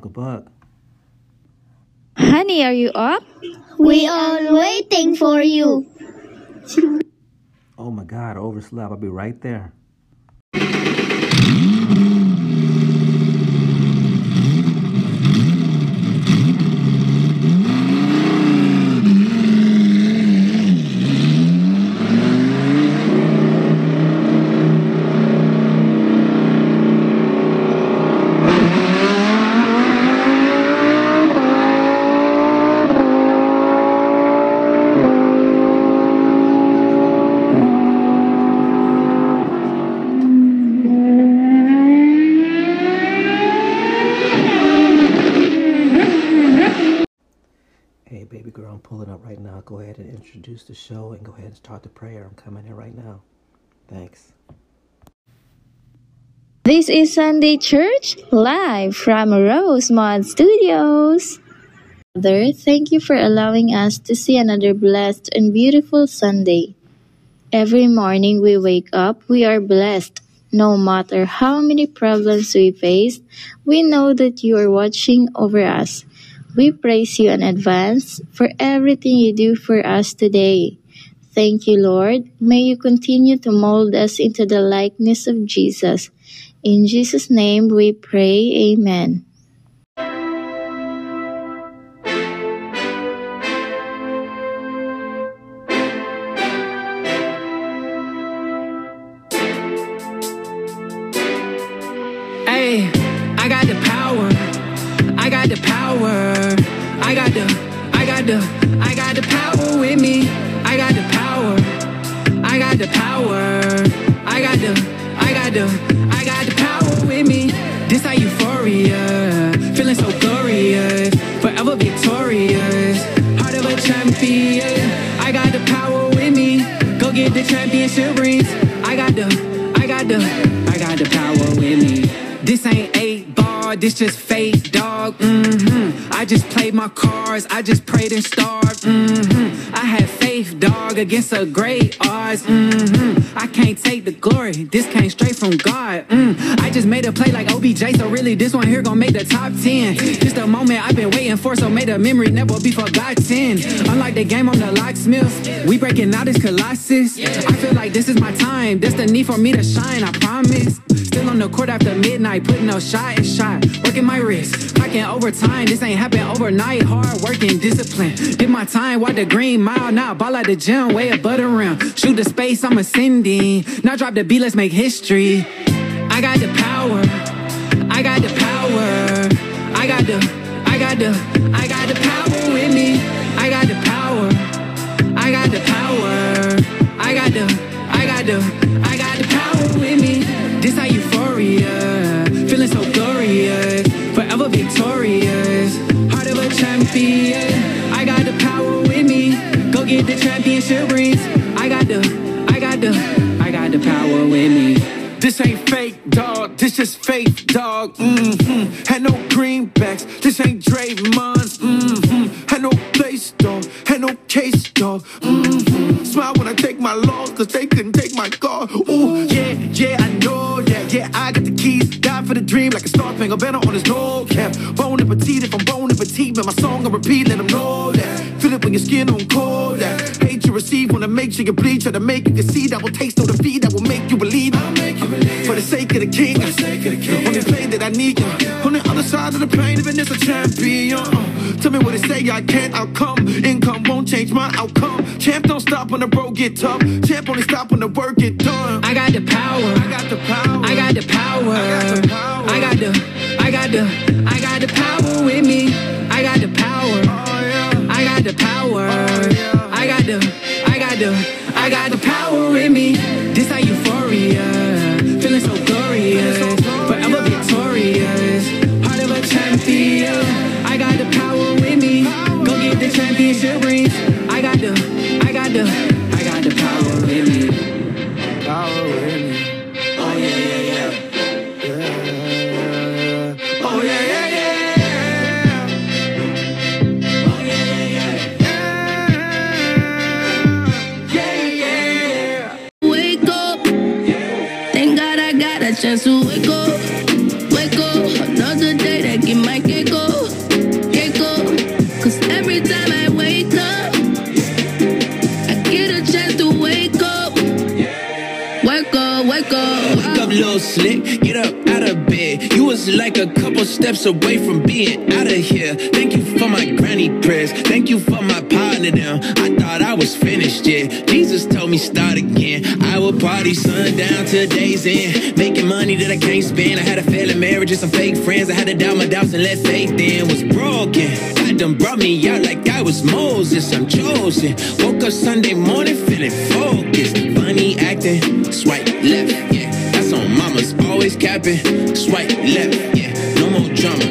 Uncle Buck. Honey, are you up? We are waiting for you. Oh my God, I overslept. I'll be right there. Hey, baby girl, I'm pulling up right now. Go ahead and introduce the show and go ahead and start the prayer. I'm coming in right now. Thanks. This is Sunday Church, live from Rosemont Studios. Father, thank you for allowing us to see another blessed and beautiful Sunday. Every morning we wake up, we are blessed. No matter how many problems we face, we know that you are watching over us. We praise you in advance for everything you do for us today. Thank you, Lord. May you continue to mold us into the likeness of Jesus. In Jesus' name we pray, amen. Hey, I got the power. I got the power. I got the power with me. I got the power. I got the power. I got the power with me. This how euphoria, feeling so glorious, forever victorious, heart of a champion. I got the power with me. Go get the championship rings. I got the power with me. This ain't 8 ball, this just faith, dog. I just played my cards, I just prayed and starved. I had faith, dog, against a great odds. I can't take the glory, this came straight from God. I just made a play like OBJ, so really this one here gon' make the top 10. Just the moment I've been waiting for, so may the memory never be forgotten. Unlike the game, I'm the locksmith. We breaking out this colossus. I feel like this is my time, destiny for me to shine, I promise. Still on the court after midnight, putting no shot and shot, working my wrist, clocking overtime. This ain't happen overnight, hard working, discipline. Did my time, walk the green mile, now ball at the gym, way above the rim. Shoot the space, I'm ascending. Now drop the beat, let's make history. I got the power. I got the power. I got the power with me. I got the power. I got the power. I got the power with me. This how euphoria, feeling so glorious, forever victorious, heart of a champion. I got the power with me. Go get the championship rings. I got the power with me. This ain't fake, dog. This just faith, dog. Had no greenbacks. This ain't Draymond's. Had no place, dog. Had no case, dog. Smile when I take my loss, cause they couldn't take my car. Ooh, yeah, I know that. Yeah, I got the keys. Die for the dream like a star spangled banner on his no cap. Bone and petite, if I'm bone and petite, man, my song I repeat, let them know that. Feel it when your skin on cold. That hate you receive, wanna make sure you bleed. Try to make you can see that will taste all the feed that will make you believe. I'll make you believe. For the sake of the king, on the plane that I need you. On the other side of the plane, even as a champion. Tell me what they say, I can't outcome. Income won't change my outcome. Champ don't stop when the road get tough. Champ only stop when the work get done. I got the power. I got the power. I got the power. I got the power with me. I got the power. I got the power. I got the power with me. This how euphoria, feeling so glorious, forever victorious, heart of a champion. I got the power with me. Go get the championship rings. I got the power with me. Power with me. Oh yeah. Oh yeah. slick, get up out of bed. You was like a couple steps away from being out of here. Thank you for my granny prayers. Thank you for my partner down. I thought I was finished, yeah. Jesus told me start again. I would party sundown till day's end. Making money that I can't spend. I had a failing marriage and some fake friends. I had to doubt my doubts and let faith in. Was broken. God done brought me out like I was Moses. I'm chosen. Woke up Sunday morning feeling focused. Funny acting. Swipe left, yeah. That's on mama's. Always capping. Swipe left, yeah. No more drama.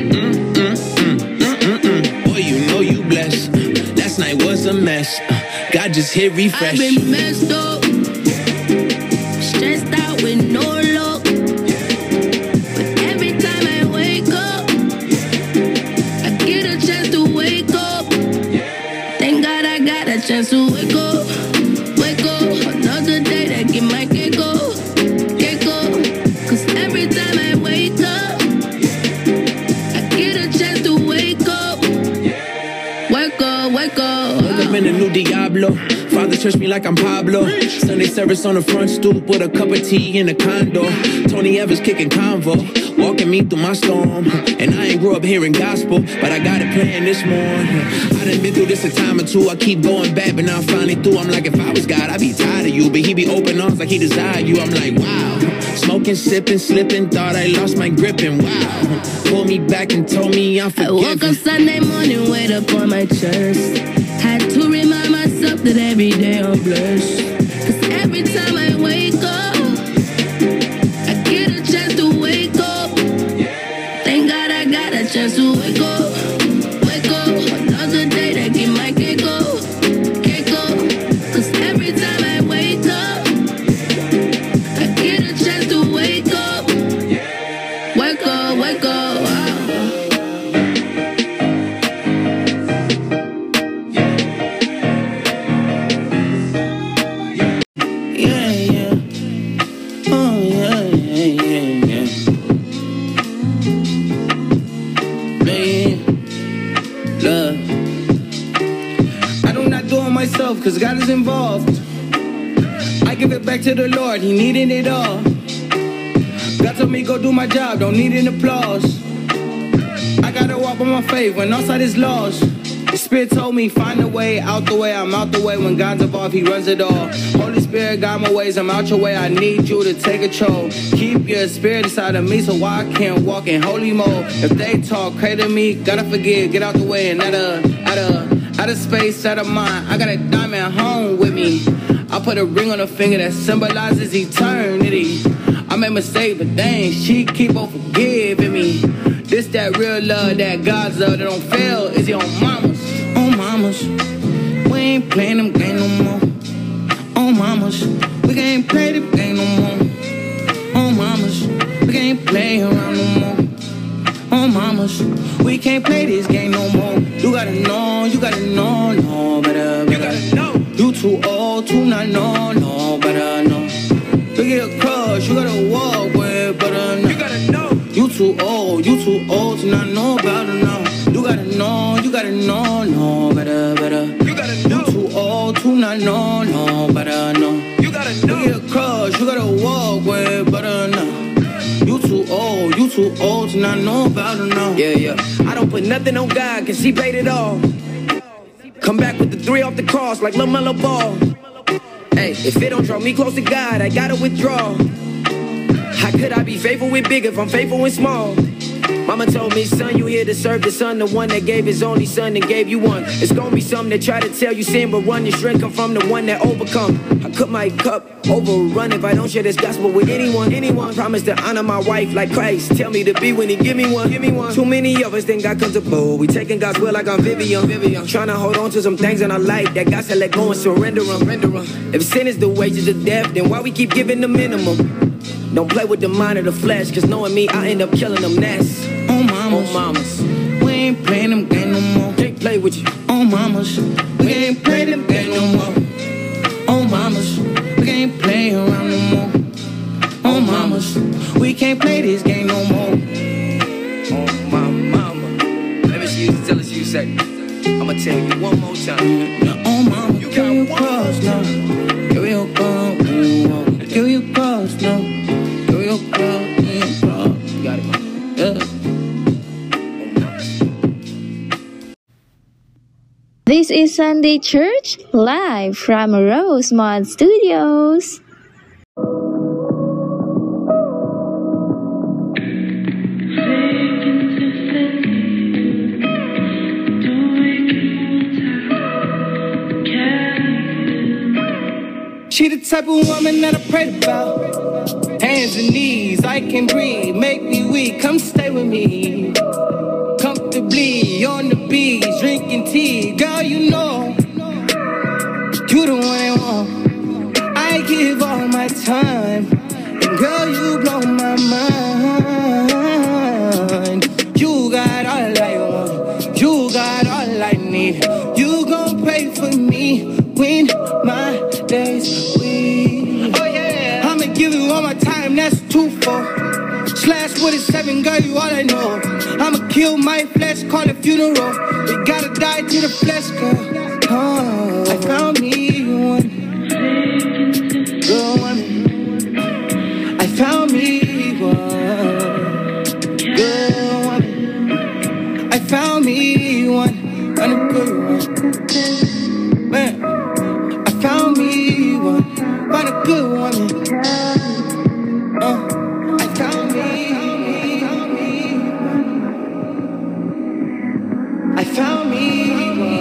Boy, you know you blessed. Last night was a mess. God just hit refresh. I've been messed up, stressed out with no luck. But every time I wake up, I get a chance to wake up. Thank God I got a chance to wake up. Wake up, another day that get my cake up. Cake up, cause every time I wake up, I get a chance to wake up. Wake up, wake up. Wake up in the new Diablo. Father touched me like I'm Pablo. Sunday service on the front stoop with a cup of tea in the condo. Tony Evans kicking convo, walking me through my storm. And I ain't grew up hearing gospel, but I got it playing this morning. I done been through this a time or two. I keep going back, but now I'm finally through. I'm like, if I was God, I'd be tired of you. But he be open arms like he desire you. I'm like, wow. Smoking, sipping, slipping, thought I lost my grip and wow. Pulled me back and told me I'm forgiven. I woke up Sunday morning, wait up on my chest. Had to remind myself that every day I'm blessed. Cause every time I wake up, I get a chance to wake up. Thank God I got a chance to wake up. Wake up, another day that get my cake up. Cake up, cause every time I wake up, I get a chance to wake up. Wake up, wake up, wow. Cause God is involved. I give it back to the Lord, he needed it all. God told me go do my job, don't need an applause. I gotta walk on my faith when outside is lost. The Spirit told me find a way, out the way, I'm out the way. When God's involved, he runs it all. Holy Spirit, guide my ways, I'm out your way. I need you to take control. Keep your spirit inside of me so I can walk in holy mode. If they talk crazy to me, gotta forgive, get out the way and out of space, out of mind. I got a diamond home with me. I put a ring on her finger that symbolizes eternity. I made mistakes, but dang, she keep on forgiving me. This that real love, that God's love that don't fail. Is he on mamas? On mamas. We ain't playing them games no more. On mamas. We can't play them games no more. On mamas. We can't play around no more. On mamas. We can't play this game no more. You gotta know, no, better. You gotta know. You too old to not know, no, better know. You get a crush, you gotta walk with, better know. You gotta know. You too old to not know, better know. You gotta know, no, better. You gotta know. You too old to not know, no, better know. You gotta know. You get a crush, you gotta walk with, better know. You too old to not know about her now. Yeah. I don't put nothing on God, cause he paid it all. Come back with the 3 off the cross like LaMelo Ball. Hey, if it don't draw me close to God, I gotta withdraw. How could I be faithful with big if I'm faithful with small? Mama told me, son, you here to serve the son, the one that gave his only son and gave you one. It's gonna be some that try to tell you sin, but run. Your strength come from the one that overcome. I cut my cup, overrun if I don't share this gospel with anyone. Promise to honor my wife like Christ. Tell me to be when he give me one. Too many of us think God comes to blow. We taking God's will like I'm Vivian. Trying to hold on to some things in our life that God said let go and surrender them. If sin is the wages of death, then why we keep giving the minimum? Don't play with the mind of the flesh, cause knowing me, I end up killing them. That's on mamas. We ain't playing them games no more. Can't play with you. On mamas. We ain't playing them games no more. On mamas. We can't play around no more. On mamas. We can't play this game no more. Oh my mama. Let me see you tell us you say. I'ma tell you one more time. On mama. You got cross now. Here we go. Here we cross now. Here we go. This is Sunday Church, live from Rosemont Studios. She the type of woman that I prayed about. Hands and knees, I can breathe, make me weak, come stay with me. Comfortably on the beach, drinking tea. Girl, you know, you the one I want. I give all my time, and girl, you blow my mind. You got all I want, you got all I need. You gon' pray for me when my days weak. Oh yeah, I'ma give you all my time, that's 2-4. Slash with a 7, girl, you all I know. I'ma kill my flesh, call it funeral. We gotta die to the flesh, girl. Oh, I found me one good woman. I found me one good woman. I found me one good one. Man, I found me one a good woman. I found me. I found me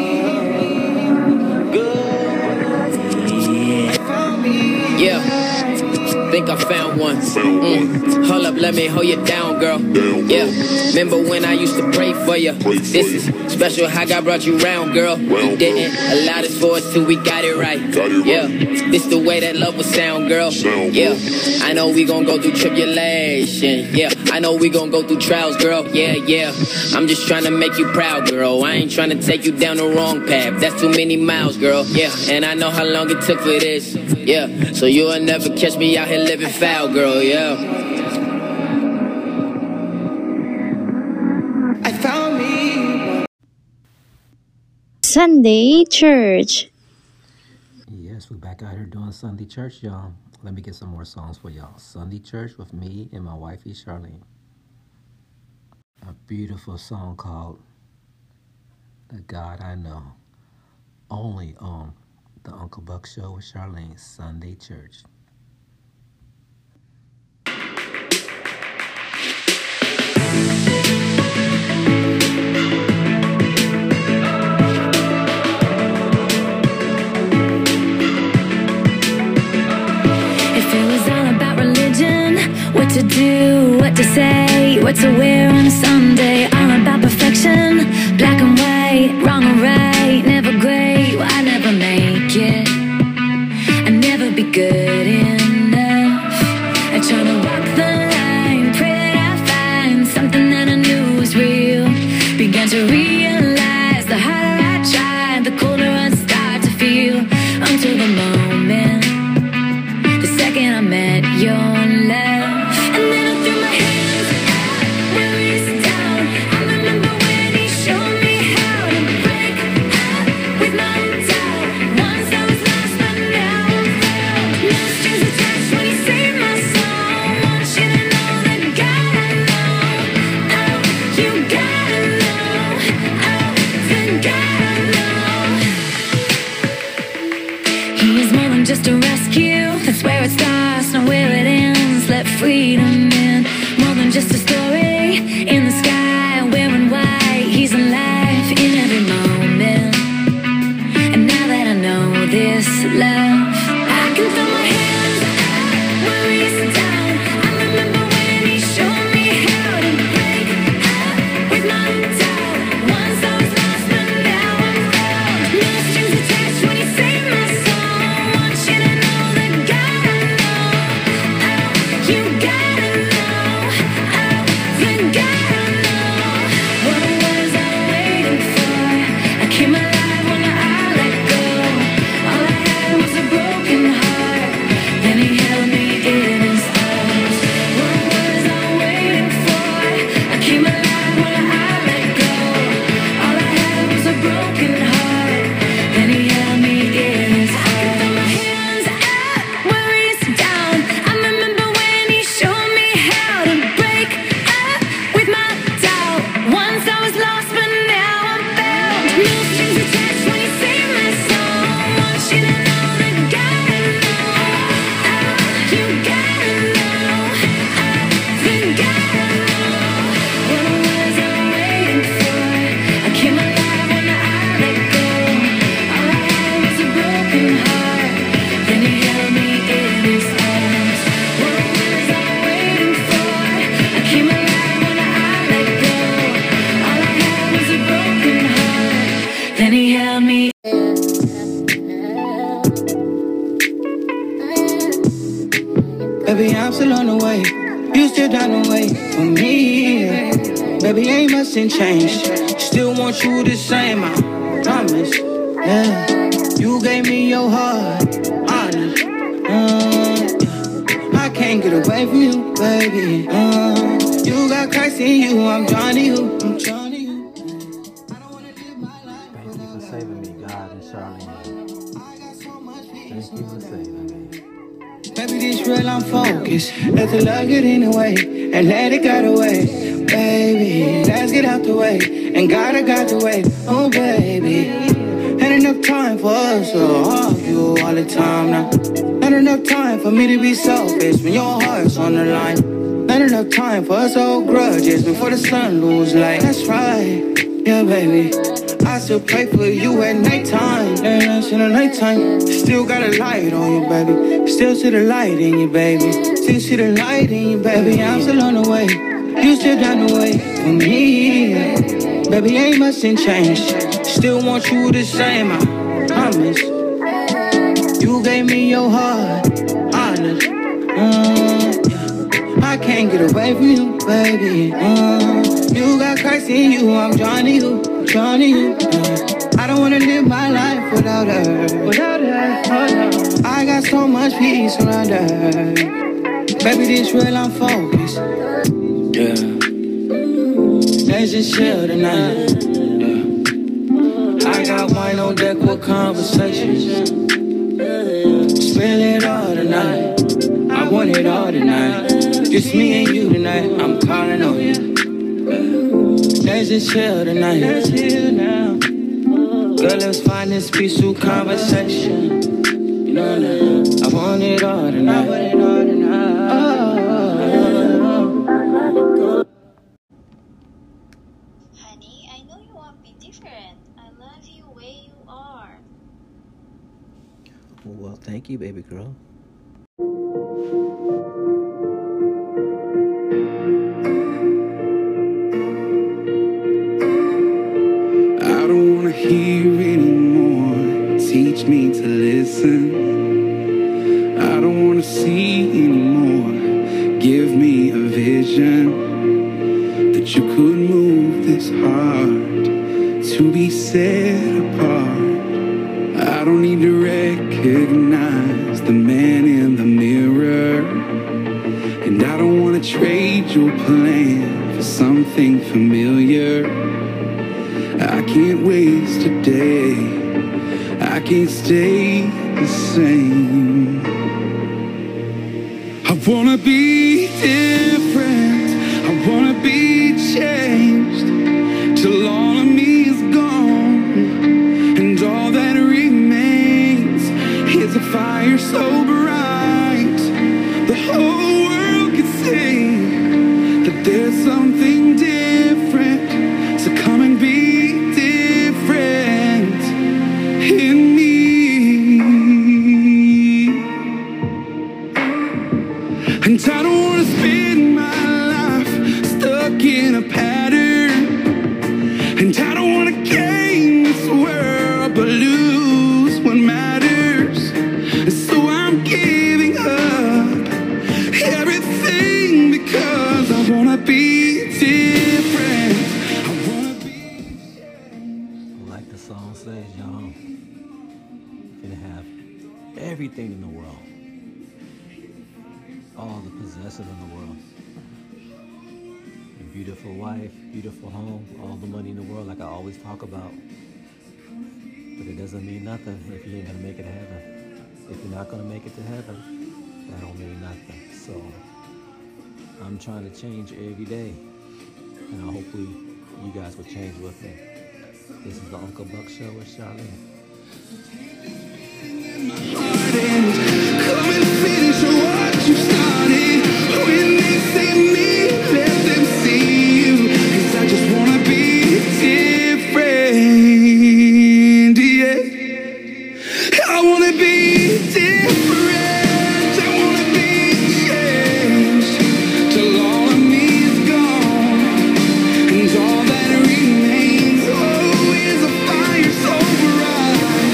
one good. I found me. Yeah. Think I found one. Hold up, let me hold you down, girl. Yeah. Remember when I used to pray for you? This is special how God brought you round, girl. You didn't allow this for us till we got it right. Yeah. This the way that love will sound, girl. Yeah. I know we gon' go through tribulation. Yeah. I know we gon' go through trials, girl. Yeah, yeah. I'm just trying to make you proud, girl. I ain't trying to take you down the wrong path. That's too many miles, girl. Yeah. And I know how long it took for this. Yeah. So you'll never catch me out here living foul, girl. Yeah. I found me. Sunday Church. Yes, we're back out here doing Sunday Church, y'all. Let me get some more songs for y'all. Sunday Church with me and my wifey, Charlene. A beautiful song called The God I Know. Only on the Uncle Buck Show with Charlene, Sunday Church. What to do, what to say, what to wear on a Sunday. All about perfection, black and white, wrong or right, never great. Well, I never make it, I never be good enough. I try to walk the line, pray that I find something that I knew was real. Began to realize the harder I try, the colder I start to feel. Until the moment, the second I met your love. Just a rescue, that's where it starts, not where it ends. Let freedom in, more than just a story in the sky, wearing white. He's alive in every moment. And now that I know this love, I can throw my hands up, worries down. I remember when he showed me how to break up with my doubt. Once I was lost, but now I'm found. No strings attached when he saved my soul. Came alive when I let go. All I had was a Baby, I'm still on the way. You still down the way for me. Baby, ain't much changed. Still want you the same, I promise. Yeah, you gave me your heart, honest. I can't get away from you, baby. You got Christ in you, I'm Johnny who. I'm Johnny who. Thank you for saving me, God and Charlene. Thank you for saving me. Baby, this real, I'm focused. Let the love get in the way and let it get away. Baby, let's get out the way and gotta got the way. Oh, baby, ain't enough time for us to argue all the time now. Not enough time for me to be selfish when your heart's on the line. Not enough time for us to hold grudges before the sun lose light. That's right, yeah, baby. I still pray for you at nighttime. And in the nighttime, still got a light on you, baby. Still see the light in you, baby. Still see the light in you, baby. I'm still on the way. You still down the way for me. Baby, ain't much changed. Still want you the same, I promise. You gave me your heart, honest. I can't get away from you, baby. You got Christ in you, I'm Johnny who. Johnny, I don't wanna live my life without her. Without her, oh no. I got so much peace around her. Baby, this real, I'm focused. Yeah. Let's just chill tonight. Yeah. I got wine on deck with conversations. Spill it all tonight. I want it all tonight. Just me and you tonight. I'm calling on you. Let's just chill tonight. Let's chill now. Girl, let's find this peaceful conversation. You know that I want it all tonight. I want it all tonight. Honey, I know you want me different. I love you the way you are. Well, thank you, baby girl. I don't wanna hear anymore. Teach me to listen. I don't wanna see anymore. Give me a vision that you could move this heart to be set apart. I don't need to recognize the man in the mirror, and I don't wanna trade your plan for something familiar. I can't waste a day, I can't stay the same. I wanna be different, I wanna be changed, till all of me is gone, and all that remains is a fire so bright the whole world can see that there's something different. So come and be in me. And I don't wanna spend my life stuck in a pattern, and I don't wanna gain this world but lose what matters. And so I'm giving up everything because I wanna be different. I wanna be like the song says, y'all, you can have everything in the world, all the possessions in the world, a beautiful wife, beautiful home, all the money in the world, like I always talk about. But it doesn't mean nothing if you ain't gonna make it to heaven. If you're not gonna make it to heaven, that don't mean nothing. So I'm trying to change every day, and hopefully you guys will change with me. This is the Uncle Buck Show with Charlene. come and finish what you started. When they see me, let them see you. 'Cause I just wanna be different, yeah. I wanna be different. I wanna be changed till all of me is gone, and all that remains, oh, is a fire so bright.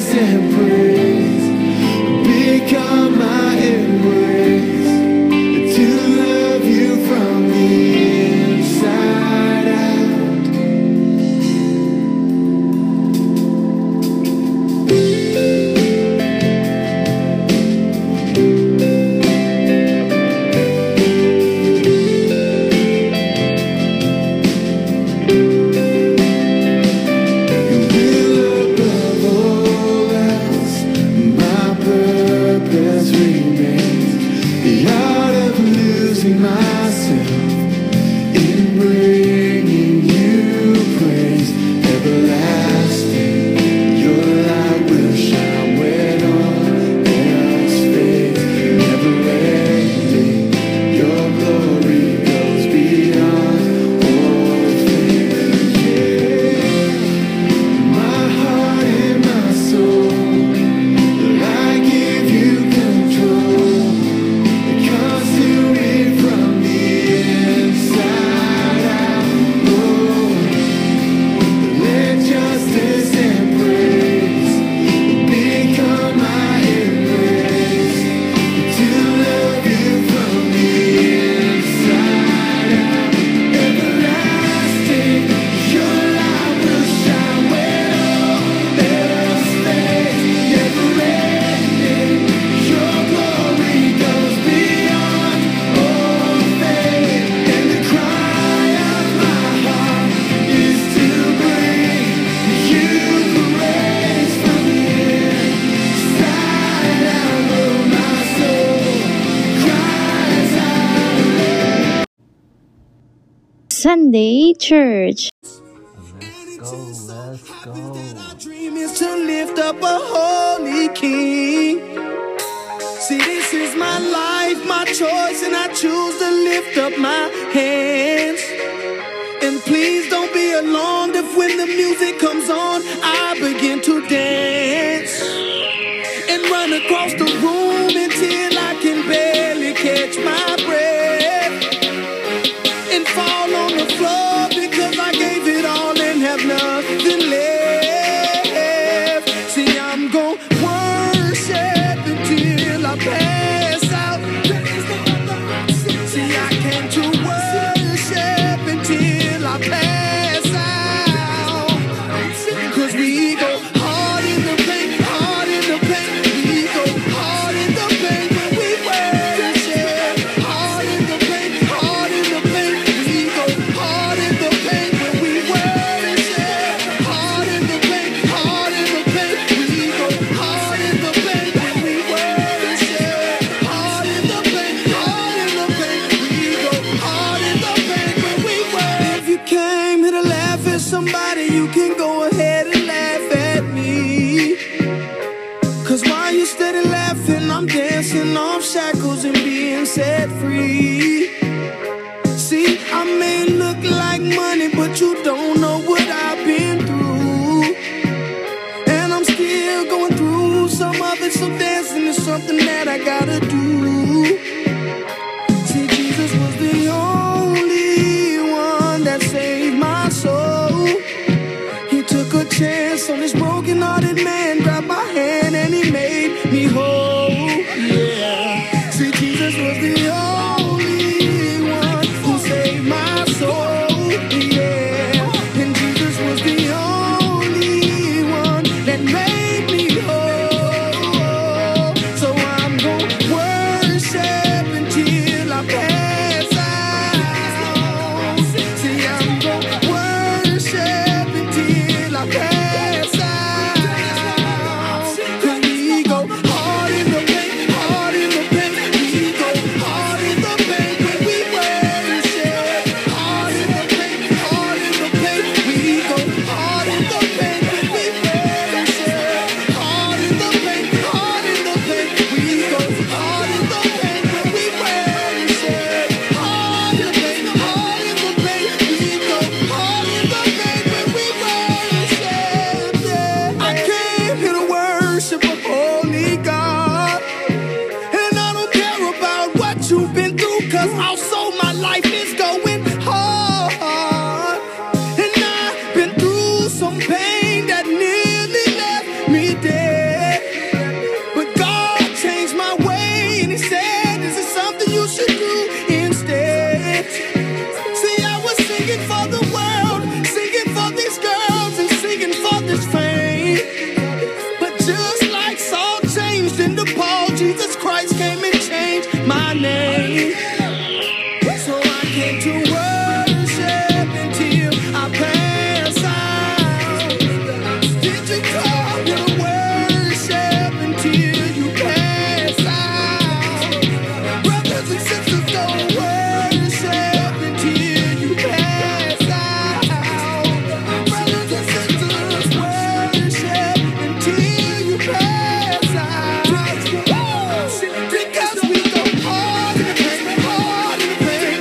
justice and praise become my embrace, to love you from the inside out. Sunday Church. Let's go. My dream is to lift up a holy king. See, this is my life, my choice, and I choose to lift up my hands. And please don't be alarmed if when the music comes on, I begin to dance and run across the room until I can barely catch my breath and fall on the floor because I gave it all and have nothing left. See, I'm gon' worship until I pass out. See, I came to worship until I pass out. Cause we go hard in the paint, hard in the paint. We go hard in the paint when we worship. Hard in the paint, hard in the paint. We go hard in the paint when we worship. Hard in the paint, hard in the paint. We go hard in the paint when we worship. Hard in the paint, hard in the paint. We go hard in the paint when we worship. If you came here to laugh at somebody, you can go ahead and laugh at me. Cause while you steady laughing, I'm dancing off shackles and being set free. See, I may look like money, but you don't know what I've been through. And I'm still going through some of it, so dancing is something that I gotta do. See, Jesus was the only one that saved my soul. He took a chance on this broken-hearted man, grabbed my hand and he made me whole. Yeah. See, Jesus was the only one who saved my soul. Yeah. And Jesus was the only one that made me whole. So I'm gonna worship until I pass out. See, I'm gonna worship until I pass out. Cause we go hard in the paint, hard in the paint. We go hard in the paint when we worship. Hard in the paint, hard in the paint. We go hard in the paint when we worship. Hard in the paint, hard in the paint. We go hard in the paint when we worship. Hard in the paint, hard in the paint. We go hard in the paint when we worship. Yeah. I came here to worship a holy God. And I don't care about what you've been through, cause also my life is going hard. And I've been through some pain that nearly left me dead. worship until you pass out. Brothers and sisters, don't worship until you pass out. Brothers and sisters, worship until you pass out. Because we go hard in the pain, hard in the pain,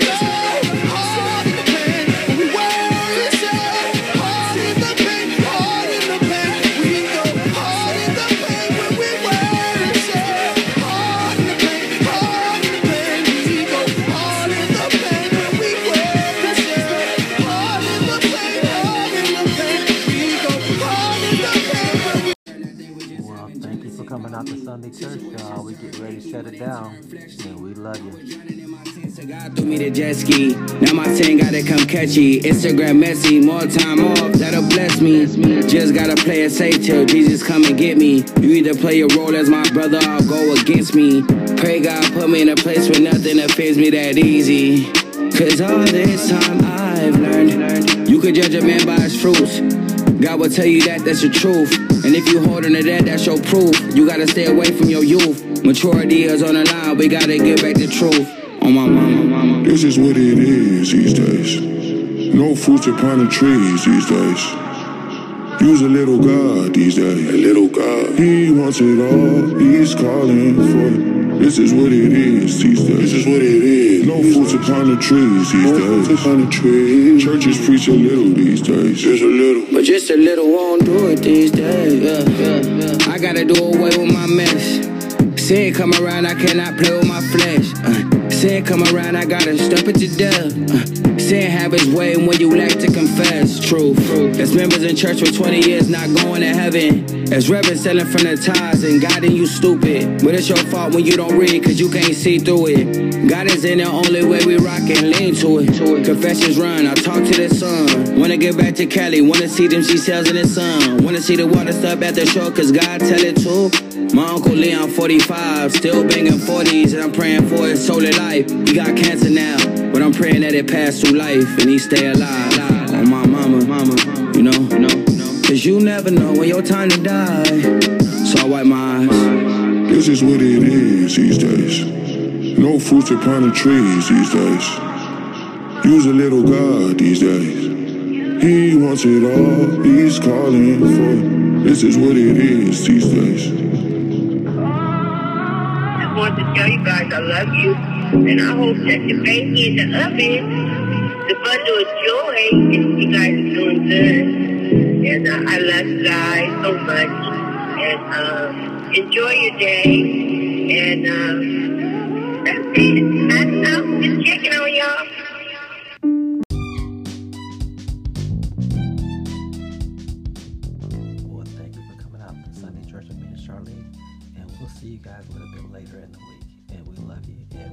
hard in the pain. We worship hard in the pain, hard in the pain. We go hard in the pain when we worship. Hard in the pain, hard in the pain. We go hard in the pain when we worship. Hard in the pain, hard in the pain. We go hard in the pain when we. Well, thank you for coming out to Sunday church, y'all. We get ready to shut it down. And we love you. God threw me the jet ski. Now my team gotta come catchy. Instagram messy, more time off, that'll bless me. Just gotta play it safe till Jesus come and get me. You either play your role as my brother or go against me. Pray God put me in a place where nothing affects me that easy. Cause all this time I've learned you could judge a man by his fruits. God will tell you that that's the truth. And if you holding to that, that's your proof. You gotta stay away from your youth. Maturity is on the line, we gotta get back the truth. On my mama. This is what it is these days. No fruits upon the trees these days. Use a little God these days. A little God. He wants it all. He's calling for it. This is what it is these days. This is what it is. No fruits upon the trees these days. No fruits upon the trees. Churches preach a little these days. Just a little. But just a little won't do it these days. I gotta do away with my mess. Sin come around, I cannot play with my flesh. Sin come around, I gotta stop it to death. Sin have its way when you lack to confess truth. As members in church for 20 years not going to heaven. As reverends selling from the tithes and guiding you stupid. But it's your fault when you don't read cause you can't see through it. God is in the only way we rock and lean to it. Confessions run, I talk to the sun. Wanna get back to Cali, wanna see them seashells in the sun. Wanna see the water stop at the shore cause God tell it to. My Uncle Leon 45, still banging 40s and I'm praying for his soul and life. He got cancer now, but I'm praying that it pass through life and he stay alive. Oh my mama, you know. Cause you never know when your time to die. So I wipe my eyes. This is what it is these days. No fruits upon the trees these days. Use a little God these days. He wants it all. He's calling for it. This is what it is these days. I want to tell you guys I love you, and I hope that your baby in the oven, the bundle of joy, and you guys are doing good. And I love you guys so much. And enjoy your day. And that's it. I'm just checking on y'all. Well, thank you for coming out to Sunday church with me and Charlene. And we'll see you guys a little bit later in the week. And we love you.